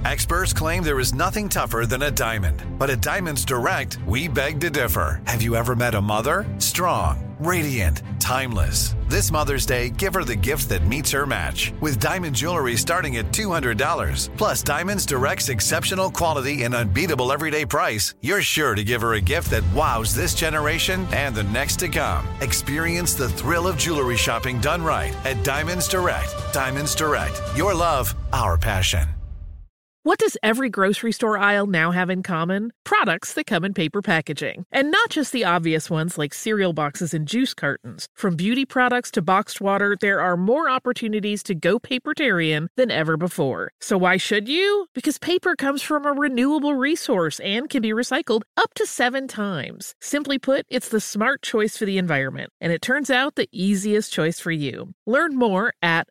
Experts claim there is nothing tougher than a diamond. But at Diamonds Direct, we beg to differ. Have you ever met a mother? Strong, radiant, timeless. This Mother's Day, give her the gift that meets her match. With diamond jewelry starting at $200. Plus Diamonds Direct's exceptional quality and unbeatable everyday price, you're sure to give her a gift that wows this generation and the next to come. Experience the thrill of jewelry shopping done right at Diamonds Direct. Diamonds Direct. Your love, our passion. What does every grocery store aisle now have in common? Products that come in paper packaging. And not just the obvious ones like cereal boxes and juice cartons. From beauty products to boxed water, there are more opportunities to go papertarian than ever before. So why should you? Because paper comes from a renewable resource and can be recycled up to 7 times. Simply put, it's the smart choice for the environment. And it turns out the easiest choice for you. Learn more at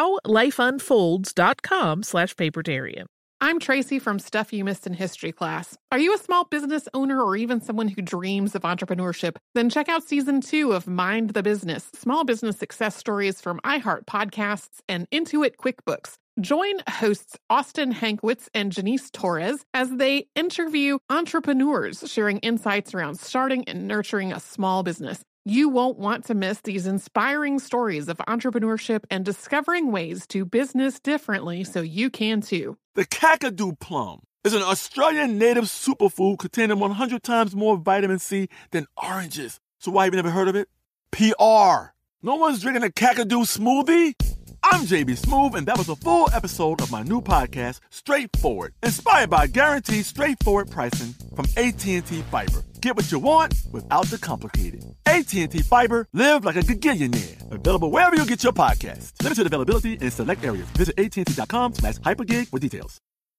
howlifeunfolds.com/papertarian. I'm Tracy from Stuff You Missed in History class. Are you a small business owner or even someone who dreams of entrepreneurship? Then check out Season 2 of Mind the Business, small business success stories from iHeart Podcasts and Intuit QuickBooks. Join hosts Austin Hankwitz and Janice Torres as they interview entrepreneurs sharing insights around starting and nurturing a small business. You won't want to miss these inspiring stories of entrepreneurship and discovering ways to business differently so you can too. The Kakadu plum is an Australian native superfood containing 100 times more vitamin C than oranges. So why have you never heard of it? PR. No one's drinking a Kakadu smoothie? I'm JB Smoove, and that was a full episode of my new podcast, Straightforward, inspired by guaranteed straightforward pricing from AT&T Fiber. Get what you want without the complicated. AT&T Fiber, live like a gigillionaire. Available wherever you get your podcasts. Limited availability in select areas. Visit AT&T.com/hypergig for details.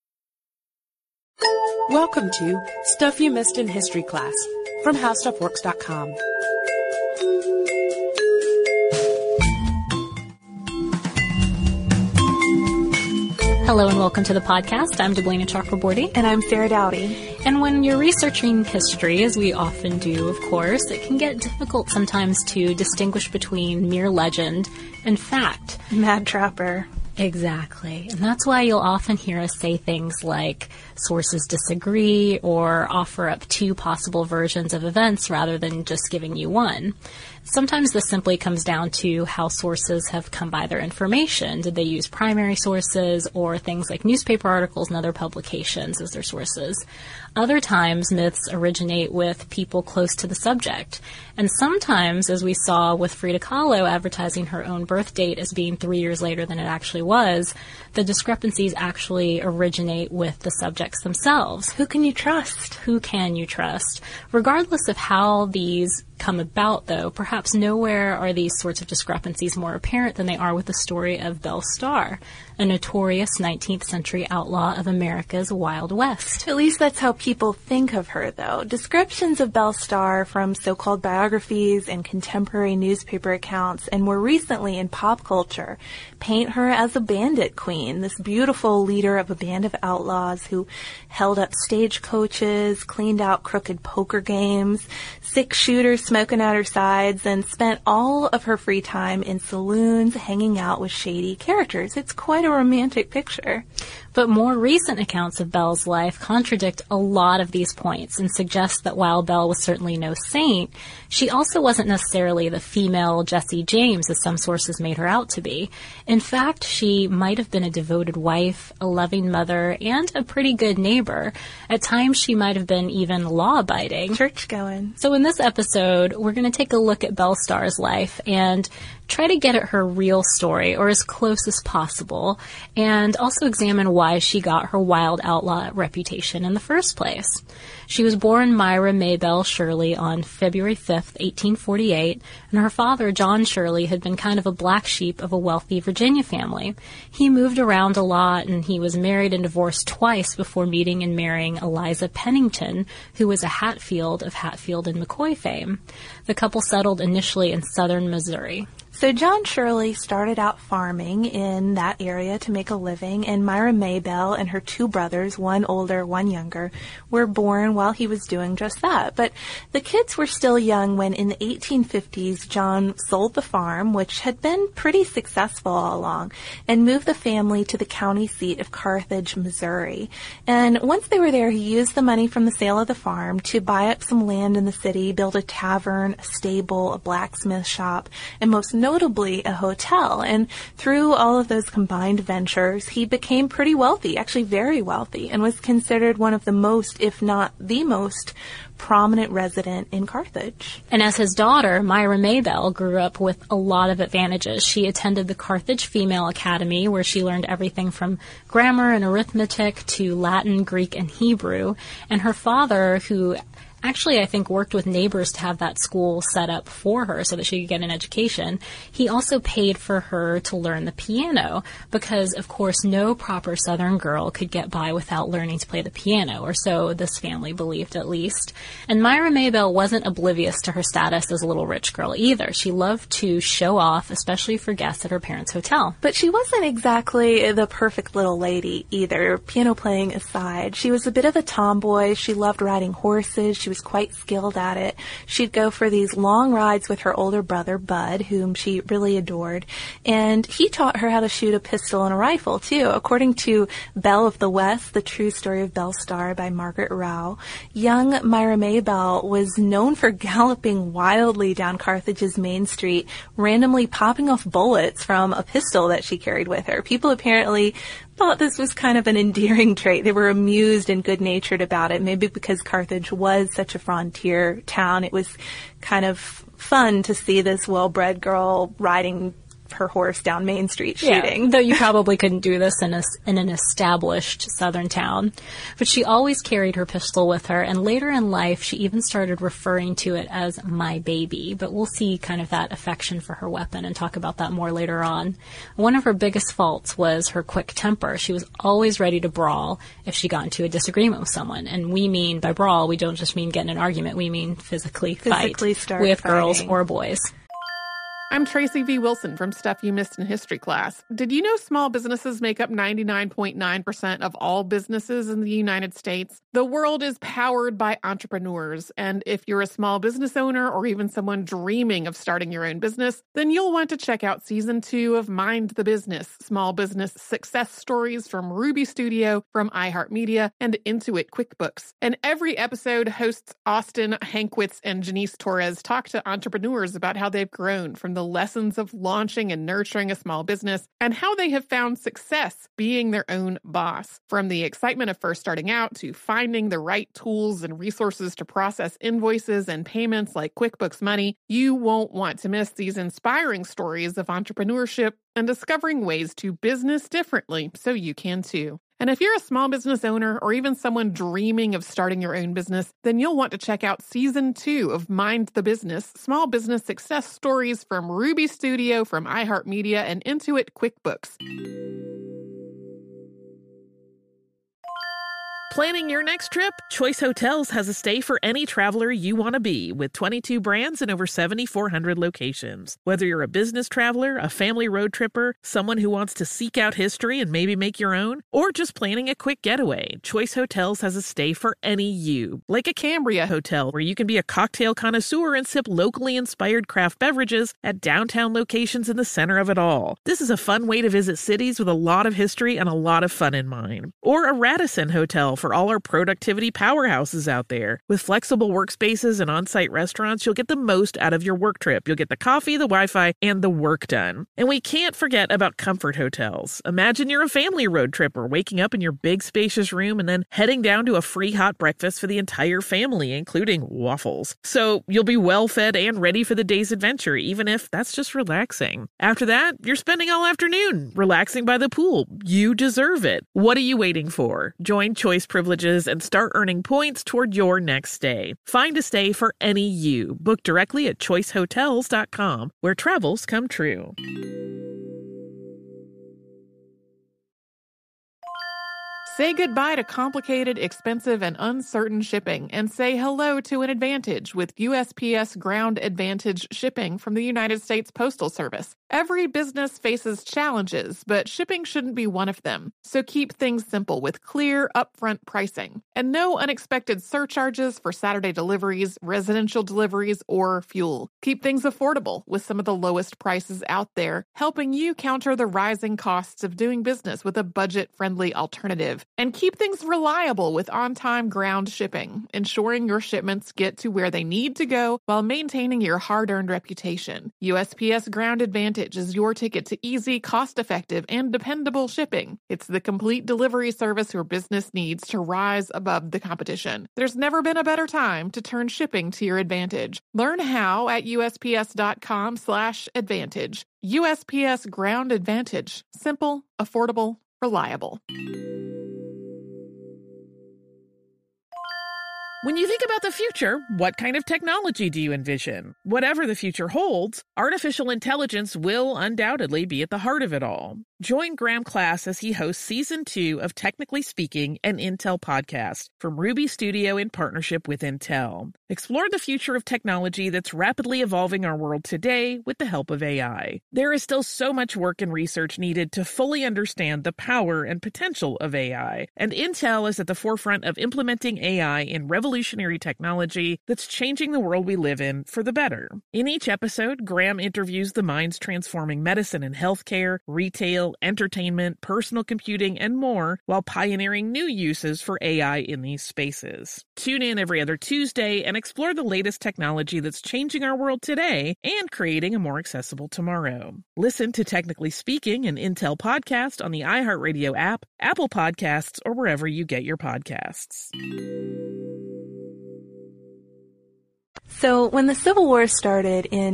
Welcome to Stuff You Missed in History class from HowStuffWorks.com. Hello and welcome to the podcast. I'm Deblina Chakraborty. And I'm Sarah Dowdy. And when you're researching history, as we often do, of course, it can get difficult sometimes to distinguish between mere legend and fact. Mad Trapper. Exactly. And that's why you'll often hear us say things like sources disagree or offer up 2 possible versions of events rather than just giving you one. Sometimes this simply comes down to how sources have come by their information. Did they use primary sources or things like newspaper articles and other publications as their sources? Other times, myths originate with people close to the subject. And sometimes, as we saw with Frida Kahlo advertising her own birth date as being 3 years later than it actually was, the discrepancies actually originate with the subjects themselves. Who can you trust? Who can you trust? Regardless of how these come about, though, perhaps nowhere are these sorts of discrepancies more apparent than they are with the story of Belle Starr, a notorious 19th century outlaw of America's Wild West. At least that's how people think of her, though. Descriptions of Belle Starr from so-called biographies and contemporary newspaper accounts, and more recently in pop culture, paint her as a bandit queen, this beautiful leader of a band of outlaws who held up stagecoaches, cleaned out crooked poker games, 6 shooters smoking at her sides, and spent all of her free time in saloons hanging out with shady characters. It's quite a romantic picture. But more recent accounts of Belle's life contradict a lot of these points and suggest that while Belle was certainly no saint, she also wasn't necessarily the female Jessie James as some sources made her out to be. In fact, she might have been a devoted wife, a loving mother, and a pretty good neighbor. At times, she might have been even law-abiding. Church-going. So in this episode, we're going to take a look at Belle Starr's life and try to get at her real story, or as close as possible, and also examine why she got her wild outlaw reputation in the first place. She was born Myra Maybelle Shirley on February 5th, 1848, and her father, John Shirley, had been kind of a black sheep of a wealthy Virginia family. He moved around a lot, and he was married and divorced twice before meeting and marrying Eliza Pennington, who was a Hatfield of Hatfield and McCoy fame. The couple settled initially in southern Missouri. So John Shirley started out farming in that area to make a living, and Myra Maybelle and her two brothers, one older, one younger, were born while he was doing just that. But the kids were still young when in the 1850s, John sold the farm, which had been pretty successful all along, and moved the family to the county seat of Carthage, Missouri. And once they were there, he used the money from the sale of the farm to buy up some land in the city, build a tavern, a stable, a blacksmith shop, and most notably a hotel. And through all of those combined ventures, he became pretty wealthy, actually very wealthy, and was considered one of the most, if not the most, prominent resident in Carthage. And as his daughter, Myra Maybelle grew up with a lot of advantages. She attended the Carthage Female Academy, where she learned everything from grammar and arithmetic to Latin, Greek, and Hebrew. And her father, who actually, I think, worked with neighbors to have that school set up for her so that she could get an education. He also paid for her to learn the piano because, of course, no proper Southern girl could get by without learning to play the piano, or so this family believed at least. And Myra Maybelle wasn't oblivious to her status as a little rich girl either. She loved to show off, especially for guests at her parents' hotel. But she wasn't exactly the perfect little lady either, piano playing aside. She was a bit of a tomboy. She loved riding horses. She was quite skilled at it. She'd go for these long rides with her older brother, Bud, whom she really adored. And he taught her how to shoot a pistol and a rifle, too. According to Belle of the West, The True Story of Belle Starr by Margaret Rao, young Myra Maybelle was known for galloping wildly down Carthage's main street, randomly popping off bullets from a pistol that she carried with her. People apparently thought this was kind of an endearing trait. They were amused and good-natured about it, maybe because Carthage was such a frontier town. It was kind of fun to see this well-bred girl riding her horse down Main Street shooting. Yeah, though you probably couldn't do this in an established southern town. But she always carried her pistol with her, and later in life she even started referring to it as my baby. But we'll see kind of that affection for her weapon and talk about that more later on. One of her biggest faults was her quick temper. She was always ready to brawl if she got into a disagreement with someone. And we mean, by brawl, we don't just mean get in an argument, we mean physically fight with fighting. Girls or boys. I'm Tracy V. Wilson from Stuff You Missed in History Class. Did you know small businesses make up 99.9% of all businesses in the United States? The world is powered by entrepreneurs, and if you're a small business owner or even someone dreaming of starting your own business, then you'll want to check out Season 2 of Mind the Business, Small Business Success Stories from Ruby Studio, from iHeartMedia, and Intuit QuickBooks. And every episode, hosts Austin Hankwitz and Janice Torres talk to entrepreneurs about how they've grown from the lessons of launching and nurturing a small business and how they have found success being their own boss. From the excitement of first starting out to finding the right tools and resources to process invoices and payments like QuickBooks Money, you won't want to miss these inspiring stories of entrepreneurship and discovering ways to business differently so you can too. And if you're a small business owner or even someone dreaming of starting your own business, then you'll want to check out Season 2 of Mind the Business, Small Business Success Stories from Ruby Studio, from iHeartMedia, and Intuit QuickBooks. Planning your next trip? Choice Hotels has a stay for any traveler you want to be, with 22 brands and over 7,400 locations. Whether you're a business traveler, a family road tripper, someone who wants to seek out history and maybe make your own, or just planning a quick getaway, Choice Hotels has a stay for any you. Like a Cambria Hotel, where you can be a cocktail connoisseur and sip locally inspired craft beverages at downtown locations in the center of it all. This is a fun way to visit cities with a lot of history and a lot of fun in mind. Or a Radisson Hotel for all our productivity powerhouses out there. With flexible workspaces and on-site restaurants, you'll get the most out of your work trip. You'll get the coffee, the Wi-Fi, and the work done. And we can't forget about Comfort Hotels. Imagine you're a family road tripper, waking up in your big spacious room and then heading down to a free hot breakfast for the entire family, including waffles. So you'll be well fed and ready for the day's adventure, even if that's just relaxing. After that, you're spending all afternoon relaxing by the pool. You deserve it. What are you waiting for? Join Choice Privileges and start earning points toward your next stay. Find a stay for any you. Book directly at choicehotels.com, where travels come true. Say goodbye to complicated, expensive, and uncertain shipping and say hello to an advantage with USPS Ground Advantage shipping from the United States Postal Service. Every business faces challenges, but shipping shouldn't be one of them. So keep things simple with clear, upfront pricing and no unexpected surcharges for Saturday deliveries, residential deliveries, or fuel. Keep things affordable with some of the lowest prices out there, helping you counter the rising costs of doing business with a budget-friendly alternative. And keep things reliable with on-time ground shipping, ensuring your shipments get to where they need to go while maintaining your hard-earned reputation. USPS Ground Advantage is your ticket to easy, cost-effective, and dependable shipping. It's the complete delivery service your business needs to rise above the competition. There's never been a better time to turn shipping to your advantage. Learn how at USPS.com/advantage. USPS Ground Advantage. Simple, affordable, reliable. When you think about the future, what kind of technology do you envision? Whatever the future holds, artificial intelligence will undoubtedly be at the heart of it all. Join Graham Class as he hosts Season 2 of Technically Speaking, an Intel podcast from Ruby Studio in partnership with Intel. Explore the future of technology that's rapidly evolving our world today with the help of AI. There is still so much work and research needed to fully understand the power and potential of AI, and Intel is at the forefront of implementing AI in revolutionary technology that's changing the world we live in for the better. In each episode, Graham interviews the minds transforming medicine and healthcare, retail, entertainment, personal computing, and more, while pioneering new uses for AI in these spaces. Tune in every other Tuesday and explore the latest technology that's changing our world today and creating a more accessible tomorrow. Listen to Technically Speaking, an Intel podcast on the iHeartRadio app, Apple Podcasts, or wherever you get your podcasts. So when the Civil War started in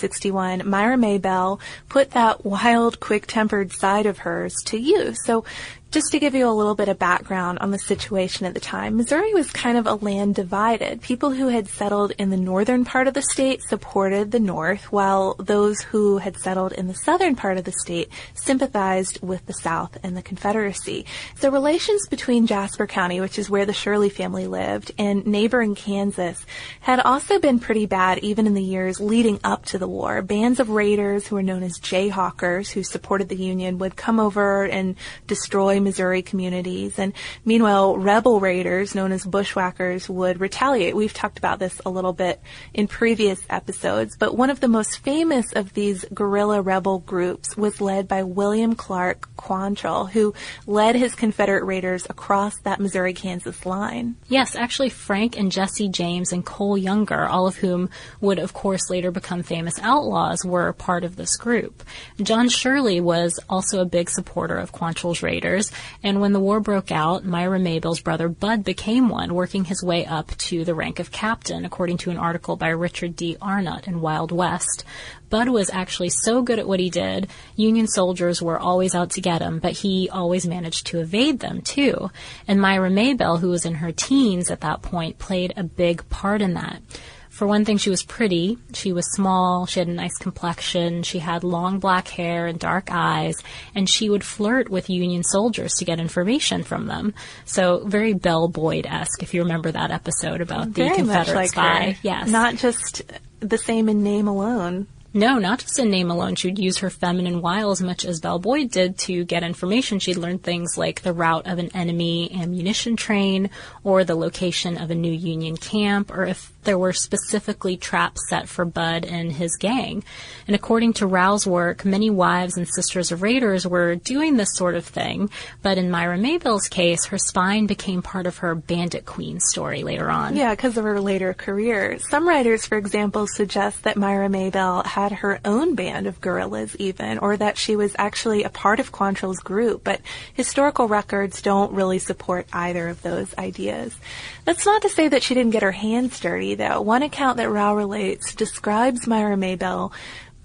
1861, Myra Maybelle put that wild, quick-tempered side of hers to use. So just to give you a little bit of background on the situation at the time, Missouri was kind of a land divided. People who had settled in the northern part of the state supported the North, while those who had settled in the southern part of the state sympathized with the South and the Confederacy. So relations between Jasper County, which is where the Shirley family lived, and neighboring Kansas had also been pretty bad even in the years leading up to the war. Bands of raiders who were known as Jayhawkers, who supported the Union, would come over and destroy Missouri communities, and meanwhile rebel raiders known as bushwhackers would retaliate. We've talked about this a little bit in previous episodes, but one of the most famous of these guerrilla rebel groups was led by William Clark Quantrill, who led his Confederate raiders across that Missouri-Kansas line. Yes, actually Frank and Jesse James and Cole Younger, all of whom would of course later become famous outlaws, were part of this group. John Shirley was also a big supporter of Quantrill's raiders, and when the war broke out, Myra Maybelle's brother Bud became one, working his way up to the rank of captain, according to an article by Richard D. Arnott in Wild West. Bud was actually so good at what he did, Union soldiers were always out to get him, but he always managed to evade them, too. And Myra Maybelle, who was in her teens at that point, played a big part in that. For one thing, she was pretty, she was small, she had a nice complexion, she had long black hair and dark eyes, and she would flirt with Union soldiers to get information from them. So very Belle Boyd-esque, if you remember that episode about the Confederate spy. Her. Yes. Not just the same in name alone. No, not just in name alone. She would use her feminine wiles much as Belle Boyd did to get information. She'd learn things like the route of an enemy ammunition train, or the location of a new Union camp, or if there were specifically traps set for Bud and his gang. And according to Rau's work, many wives and sisters of raiders were doing this sort of thing, but in Myra Maybelle's case, her spine became part of her bandit queen story later on. Yeah, because of her later career. Some writers, for example, suggest that Myra Maybelle had her own band of guerrillas even, or that she was actually a part of Quantrill's group, but historical records don't really support either of those ideas. That's not to say that she didn't get her hands dirty, though. One account that Rau relates describes Myra Maybelle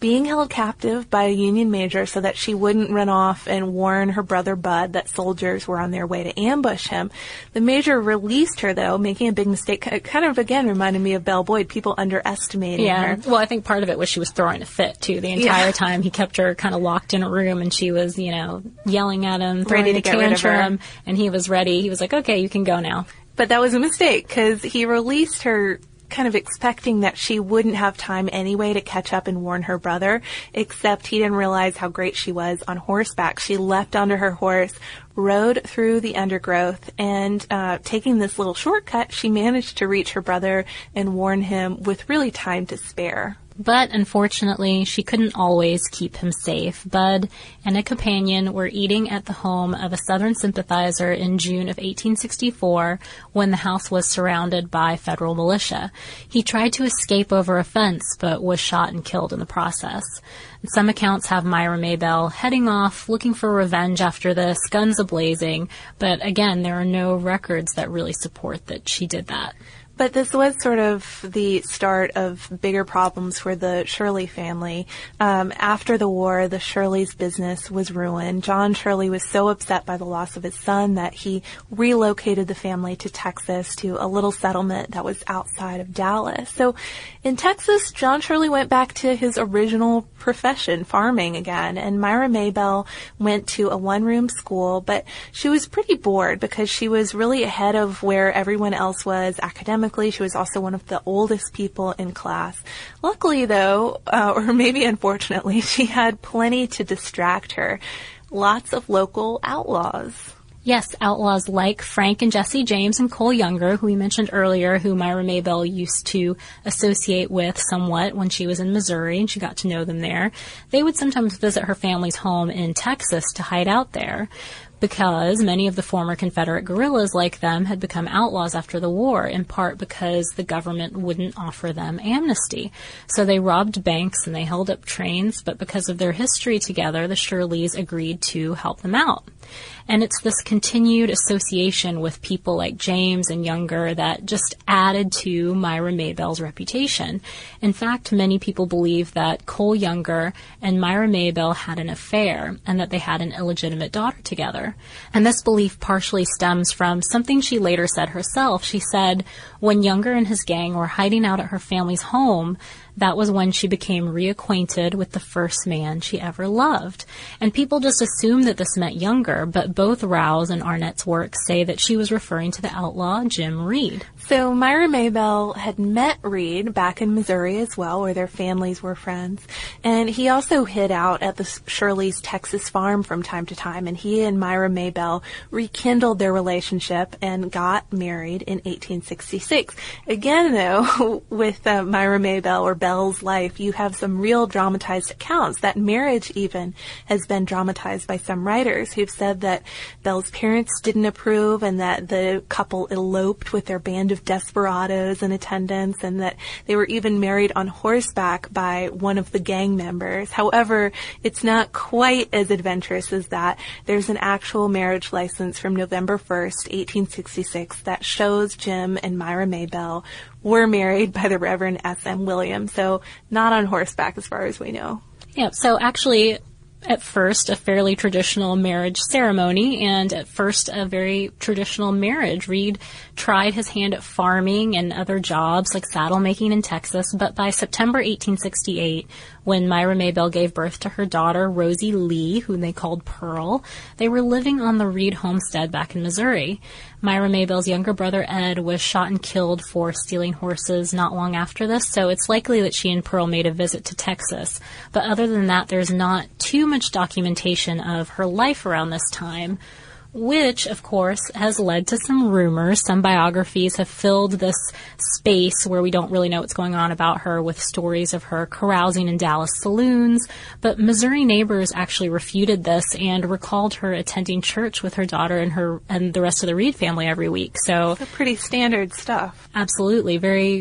being held captive by a Union major so that she wouldn't run off and warn her brother Bud that soldiers were on their way to ambush him. The major released her, though, making a big mistake. Kind of, again, reminded me of Belle Boyd, people underestimating her. Well, I think part of it was she was throwing a fit, too. The entire time he kept her kind of locked in a room, and she was, yelling at him, throwing a tantrum, and he was ready. He was like, okay, you can go now. But that was a mistake, because he released her kind of expecting that she wouldn't have time anyway to catch up and warn her brother, except he didn't realize how great she was on horseback. She leapt onto her horse, rode through the undergrowth, and taking this little shortcut, she managed to reach her brother and warn him with really time to spare. But unfortunately, she couldn't always keep him safe. Bud and a companion were eating at the home of a Southern sympathizer in June of 1864 when the house was surrounded by federal militia. He tried to escape over a fence, but was shot and killed in the process. Some accounts have Myra Maybelle heading off, looking for revenge after this, guns a-blazing, but again, there are no records that really support that she did that. But this was sort of the start of bigger problems for the Shirley family. After the war, the Shirleys' business was ruined. John Shirley was so upset by the loss of his son that he relocated the family to Texas, to a little settlement that was outside of Dallas. So in Texas, John Shirley went back to his original profession, farming again, and Myra Maybelle went to a one-room school, but she was pretty bored because she was really ahead of where everyone else was academically. She was also one of the oldest people in class. Luckily, though, or maybe unfortunately, she had plenty to distract her. Lots of local outlaws. Yes, outlaws like Frank and Jesse James and Cole Younger, who we mentioned earlier, who Myra Maybelle used to associate with somewhat when she was in Missouri, and she got to know them there. They would sometimes visit her family's home in Texas to hide out there, because many of the former Confederate guerrillas like them had become outlaws after the war, in part because the government wouldn't offer them amnesty. So they robbed banks and they held up trains, but because of their history together, the Shirleys agreed to help them out. And it's this continued association with people like James and Younger that just added to Myra Maybelle's reputation. In fact, many people believe that Cole Younger and Myra Maybelle had an affair and that they had an illegitimate daughter together. And this belief partially stems from something she later said herself. She said when Younger and his gang were hiding out at her family's home, that was when she became reacquainted with the first man she ever loved. And people just assume that this meant Younger, but both Rouse and Arnett's work say that she was referring to the outlaw Jim Reed. So Myra Maybelle had met Reed back in Missouri as well, where their families were friends. And he also hid out at the Shirley's Texas farm from time to time, and he and Myra Maybelle rekindled their relationship and got married in 1866. Again, though, with Myra Maybelle, or Belle's life, you have some real dramatized accounts. That marriage even has been dramatized by some writers who've said that Belle's parents didn't approve and that the couple eloped with their band of desperados in attendance, and that they were even married on horseback by one of the gang members. However, it's not quite as adventurous as that. There's an actual marriage license from November 1st, 1866 that shows Jim and Myra Maybelle were married by the Reverend S.M. Williams, so not on horseback as far as we know. Yeah, so actually, at first, a fairly traditional marriage ceremony, and at first, a very traditional marriage. Reed tried his hand at farming and other jobs like saddle making in Texas, but by September 1868, when Myra Maybelle gave birth to her daughter, Rosie Lee, whom they called Pearl, they were living on the Reed homestead back in Missouri. Myra Maybelle's younger brother, Ed, was shot and killed for stealing horses not long after this, so it's likely that she and Pearl made a visit to Texas. But other than that, there's not too much documentation of her life around this time, which, of course, has led to some rumors. Some biographies have filled this space where we don't really know what's going on about her with stories of her carousing in Dallas saloons, but Missouri neighbors actually refuted this and recalled her attending church with her daughter and the rest of the Reed family every week. So pretty standard stuff. Absolutely. Very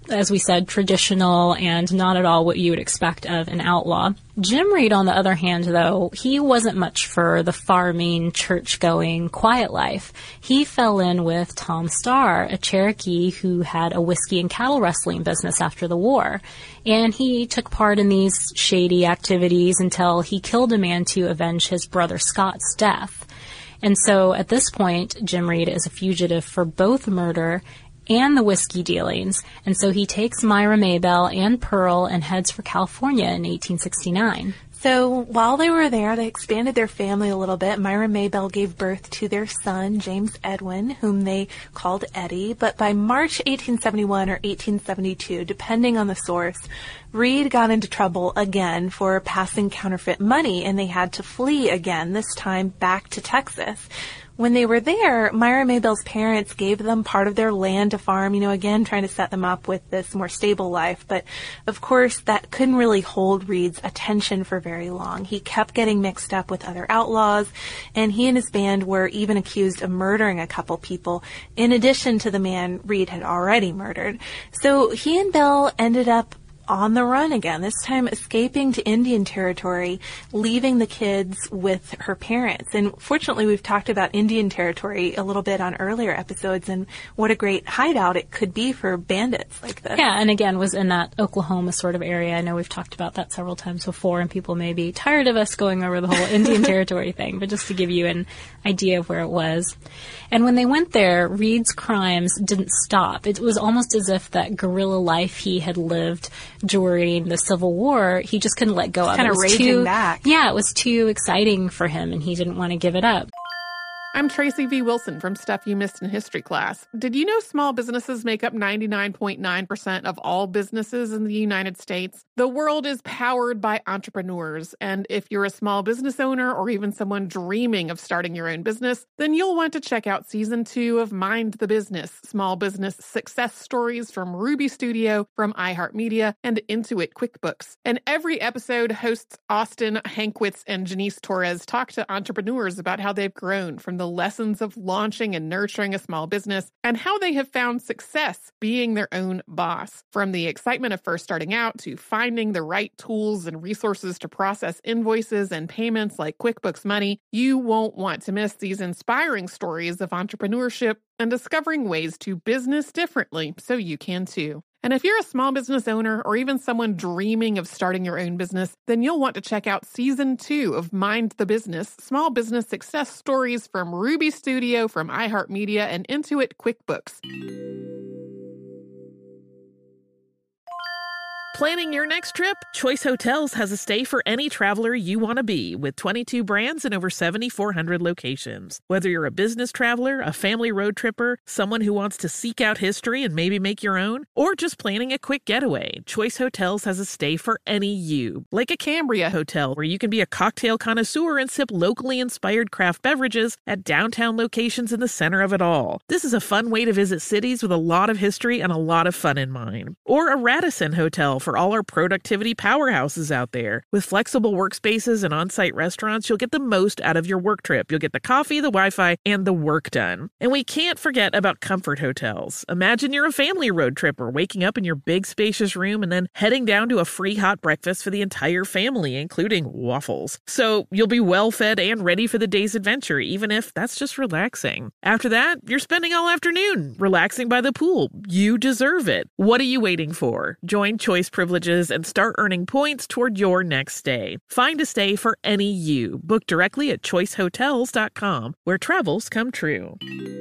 as we said, traditional and not at all what you would expect of an outlaw. Jim Reed, on the other hand, though, he wasn't much for the farming, church-going, quiet life. He fell in with Tom Starr, a Cherokee who had a whiskey and cattle rustling business after the war. And he took part in these shady activities until he killed a man to avenge his brother Scott's death. And so at this point, Jim Reed is a fugitive for both murder and the whiskey dealings, and so he takes Myra Maybelle and Pearl and heads for California in 1869. So while they were there, they expanded their family a little bit. Myra Maybelle gave birth to their son, James Edwin, whom they called Eddie. But by March 1871 or 1872, depending on the source, Reed got into trouble again for passing counterfeit money, and they had to flee again, this time back to Texas. When they were there, Myra Maybelle's parents gave them part of their land to farm, again, trying to set them up with this more stable life. But, of course, that couldn't really hold Reed's attention for very long. He kept getting mixed up with other outlaws, and he and his band were even accused of murdering a couple people, in addition to the man Reed had already murdered. So he and Belle ended up on the run again, this time escaping to Indian Territory, leaving the kids with her parents. And fortunately, we've talked about Indian Territory a little bit on earlier episodes and what a great hideout it could be for bandits like this. Yeah, and again, was in that Oklahoma sort of area. I know we've talked about that several times before, and people may be tired of us going over the whole Indian Territory thing, but just to give you an idea of where it was. And when they went there, Reed's crimes didn't stop. It was almost as if that guerrilla life he had lived during the Civil War, he just couldn't let go of. Kind of raging back. Yeah, it was too exciting for him, and he didn't want to give it up. I'm Tracy V. Wilson from Stuff You Missed in History Class. Did you know small businesses make up 99.9% of all businesses in the United States? The world is powered by entrepreneurs, and if you're a small business owner or even someone dreaming of starting your own business, then you'll want to check out Season 2 of Mind the Business, Small Business Success Stories from Ruby Studio, from iHeartMedia, and Intuit QuickBooks. And every episode, hosts Austin Hankwitz and Janice Torres talk to entrepreneurs about how they've grown from the lessons of launching and nurturing a small business and how they have found success being their own boss. From the excitement of first starting out to finding the right tools and resources to process invoices and payments like QuickBooks Money, you won't want to miss these inspiring stories of entrepreneurship and discovering ways to business differently so you can too. And if you're a small business owner or even someone dreaming of starting your own business, then you'll want to check out Season 2 of Mind the Business, Small Business Success Stories from Ruby Studio, from iHeartMedia, and Intuit QuickBooks. Planning your next trip? Choice Hotels has a stay for any traveler you want to be, with 22 brands and over 7,400 locations. Whether you're a business traveler, a family road tripper, someone who wants to seek out history and maybe make your own, or just planning a quick getaway, Choice Hotels has a stay for any you. Like a Cambria Hotel, where you can be a cocktail connoisseur and sip locally inspired craft beverages at downtown locations in the center of it all. This is a fun way to visit cities with a lot of history and a lot of fun in mind. Or a Radisson Hotel for all our productivity powerhouses out there. With flexible workspaces and on-site restaurants, you'll get the most out of your work trip. You'll get the coffee, the Wi-Fi, and the work done. And we can't forget about Comfort Hotels. Imagine you're a family road tripper, waking up in your big spacious room and then heading down to a free hot breakfast for the entire family, including waffles. So you'll be well fed and ready for the day's adventure, even if that's just relaxing. After that, you're spending all afternoon relaxing by the pool. You deserve it. What are you waiting for? Join Choice Privileges and start earning points toward your next stay. Find a stay for any you. Book directly at choicehotels.com, where travels come true.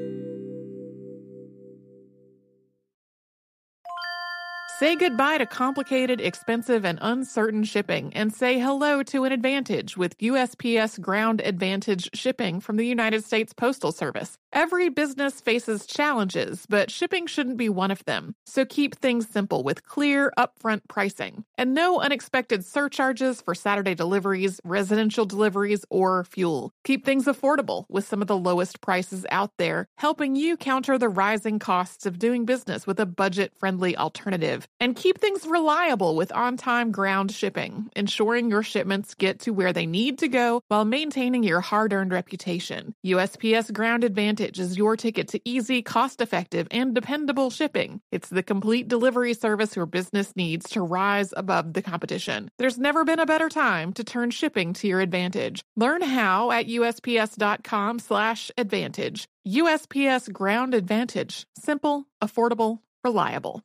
Say goodbye to complicated, expensive, and uncertain shipping, and say hello to an advantage with USPS Ground Advantage shipping from the United States Postal Service. Every business faces challenges, but shipping shouldn't be one of them. So keep things simple with clear, upfront pricing, and no unexpected surcharges for Saturday deliveries, residential deliveries, or fuel. Keep things affordable with some of the lowest prices out there, helping you counter the rising costs of doing business with a budget-friendly alternative. And keep things reliable with on-time ground shipping, ensuring your shipments get to where they need to go while maintaining your hard-earned reputation. USPS Ground Advantage Advantage is your ticket to easy, cost-effective, and dependable shipping. It's the complete delivery service your business needs to rise above the competition. There's never been a better time to turn shipping to your advantage. Learn how at USPS.com/advantage. USPS Ground Advantage. Simple, affordable, reliable.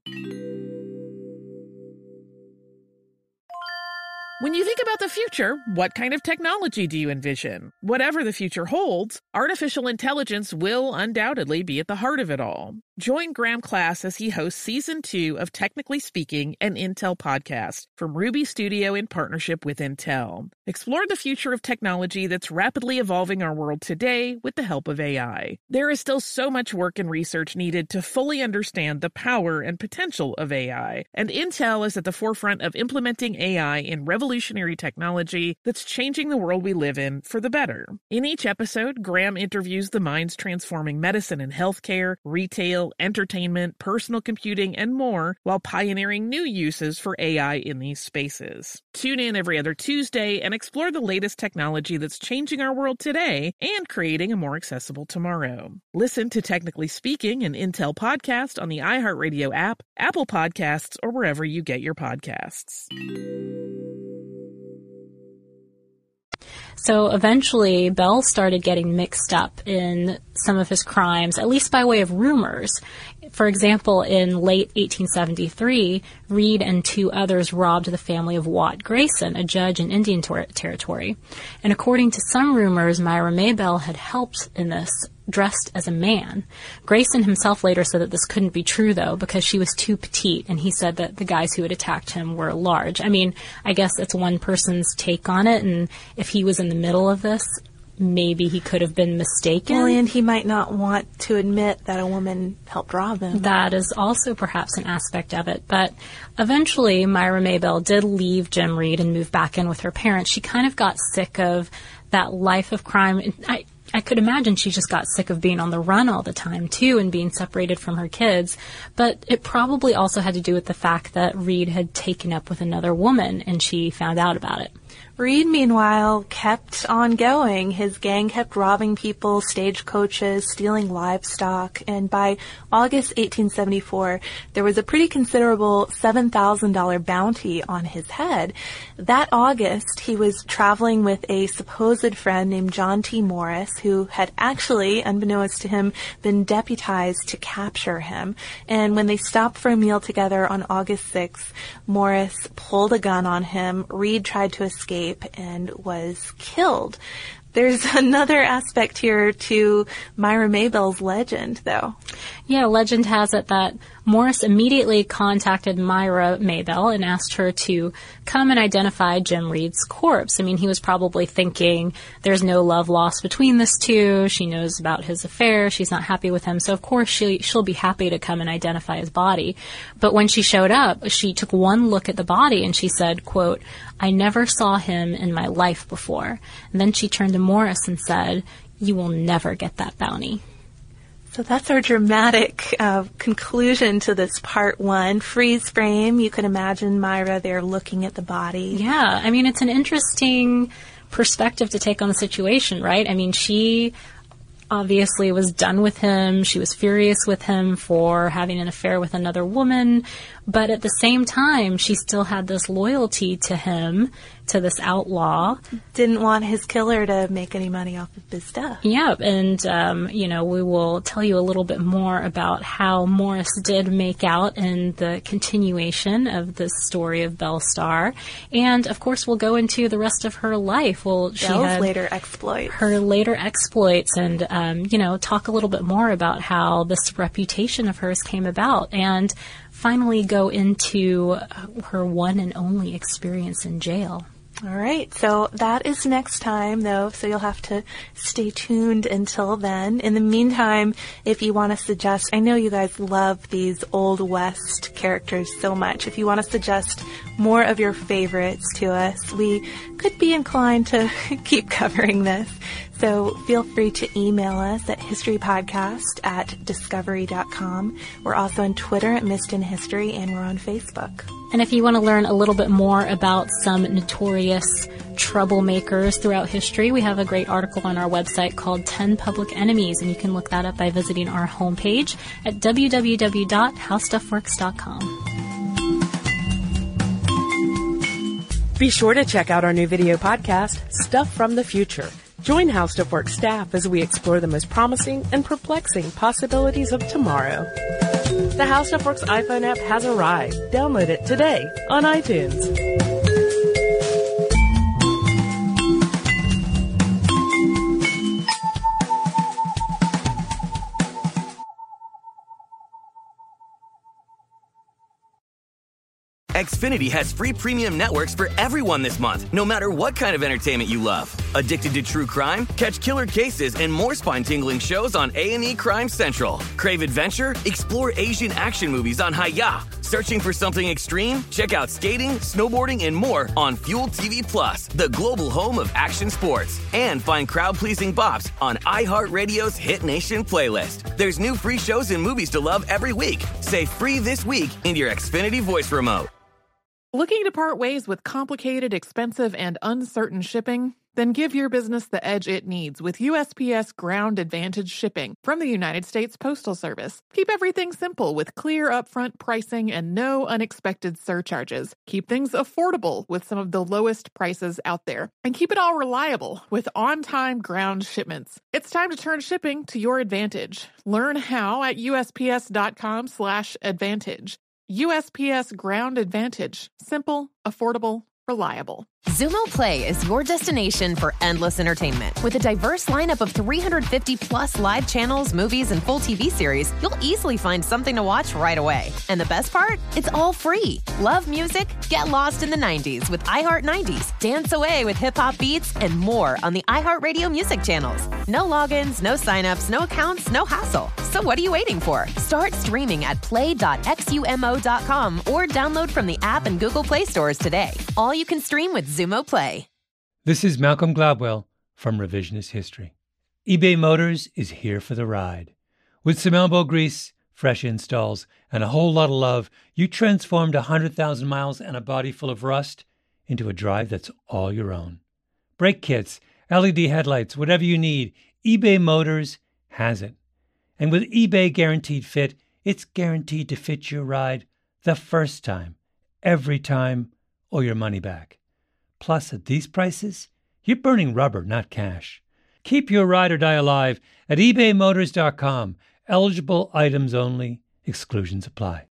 When you think about the future, what kind of technology do you envision? Whatever the future holds, artificial intelligence will undoubtedly be at the heart of it all. Join Graham Class as he hosts Season 2 of Technically Speaking, an Intel podcast from Ruby Studio in partnership with Intel. Explore the future of technology that's rapidly evolving our world today with the help of AI. There is still so much work and research needed to fully understand the power and potential of AI, and Intel is at the forefront of implementing AI in revolutionary technology that's changing the world we live in for the better. In each episode, Graham interviews the minds transforming medicine and healthcare, retail, entertainment, personal computing, and more, while pioneering new uses for AI in these spaces. Tune in every other Tuesday and explore the latest technology that's changing our world today and creating a more accessible tomorrow. Listen to Technically Speaking, an Intel podcast on the iHeartRadio app, Apple Podcasts, or wherever you get your podcasts. So eventually, Bell started getting mixed up in some of his crimes, at least by way of rumors. For example, in late 1873, Reed and two others robbed the family of Watt Grayson, a judge in Indian Territory. And according to some rumors, Myra Maybell had helped in this, dressed as a man. Grayson himself later said that this couldn't be true, though, because she was too petite, and he said that the guys who had attacked him were large. I mean, I guess it's one person's take on it, and if he was in the middle of this, maybe he could have been mistaken. Well, and he might not want to admit that a woman helped rob him. That is also perhaps an aspect of it. But eventually, Myra Maybell did leave Jim Reed and move back in with her parents. She kind of got sick of that life of crime. I could imagine she just got sick of being on the run all the time, too, and being separated from her kids. But it probably also had to do with the fact that Reed had taken up with another woman, and she found out about it. Reed, meanwhile, kept on going. His gang kept robbing people, stagecoaches, stealing livestock, and by August 1874, there was a pretty considerable $7,000 bounty on his head. That August, he was traveling with a supposed friend named John T. Morris, who had actually, unbeknownst to him, been deputized to capture him. And when they stopped for a meal together on August 6th, Morris pulled a gun on him. Reed tried to escape and was killed. There's another aspect here to Myra Maybell's legend, though. Yeah, legend has it that Morris immediately contacted Myra Maybell and asked her to come and identify Jim Reed's corpse. I mean, he was probably thinking there's no love lost between this two. She knows about his affair. She's not happy with him. So, of course, she'll be happy to come and identify his body. But when she showed up, she took one look at the body and she said, quote, "I never saw him in my life before." And then she turned to Morris and said, "You will never get that bounty." So that's our dramatic conclusion to this part one. Freeze frame. You can imagine Myra there looking at the body. Yeah. I mean, it's an interesting perspective to take on the situation, right? I mean, she obviously was done with him. She was furious with him for having an affair with another woman. But at the same time, she still had this loyalty to him, to this outlaw. Didn't want his killer to make any money off of his stuff. Yeah, and, we will tell you a little bit more about how Morris did make out in the continuation of the story of Belle Starr. And, of course, we'll go into the rest of her life. She had later exploits. Her later exploits and, talk a little bit more about how this reputation of hers came about. And finally go into her one and only experience in jail. All right, so that is next time, though, so you'll have to stay tuned until then. In the meantime, if you want to suggest, I know you guys love these Old West characters so much. If you want to suggest more of your favorites to us, we could be inclined to keep covering this. So feel free to email us at historypodcast@discovery.com. We're also on Twitter at Missed in History, and we're on Facebook. And if you want to learn a little bit more about some notorious troublemakers throughout history, we have a great article on our website called 10 Public Enemies, and you can look that up by visiting our homepage at www.howstuffworks.com. Be sure to check out our new video podcast, Stuff from the Future. Join How Stuff Works staff as we explore the most promising and perplexing possibilities of tomorrow. The How Stuff Works iPhone app has arrived. Download it today on iTunes. Xfinity has free premium networks for everyone this month, no matter what kind of entertainment you love. Addicted to true crime? Catch killer cases and more spine-tingling shows on A&E Crime Central. Crave adventure? Explore Asian action movies on Hi-Ya. Searching for something extreme? Check out skating, snowboarding, and more on Fuel TV Plus, the global home of action sports. And find crowd-pleasing bops on iHeartRadio's Hit Nation playlist. There's new free shows and movies to love every week. Say free this week in your Xfinity voice remote. Looking to part ways with complicated, expensive, and uncertain shipping? Then give your business the edge it needs with USPS Ground Advantage shipping from the United States Postal Service. Keep everything simple with clear upfront pricing and no unexpected surcharges. Keep things affordable with some of the lowest prices out there. And keep it all reliable with on-time ground shipments. It's time to turn shipping to your advantage. Learn how at USPS.com/advantage. USPS Ground Advantage. Simple, affordable, reliable. Xumo Play is your destination for endless entertainment. With a diverse lineup of 350-plus live channels, movies, and full TV series, you'll easily find something to watch right away. And the best part? It's all free. Love music? Get lost in the 90s with iHeart 90s, dance away with hip-hop beats, and more on the iHeartRadio music channels. No logins, no signups, no accounts, no hassle. So what are you waiting for? Start streaming at play.xumo.com or download from the app and Google Play stores today. All you can stream with Xumo Play. This is Malcolm Gladwell from Revisionist History. eBay Motors is here for the ride. With some elbow grease, fresh installs, and a whole lot of love, you transformed 100,000 miles and a body full of rust into a drive that's all your own. Brake kits, LED headlights, whatever you need, eBay Motors has it. And with eBay Guaranteed Fit, it's guaranteed to fit your ride the first time, every time, or your money back. Plus, at these prices, you're burning rubber, not cash. Keep your ride or die alive at ebaymotors.com. Eligible items only. Exclusions apply.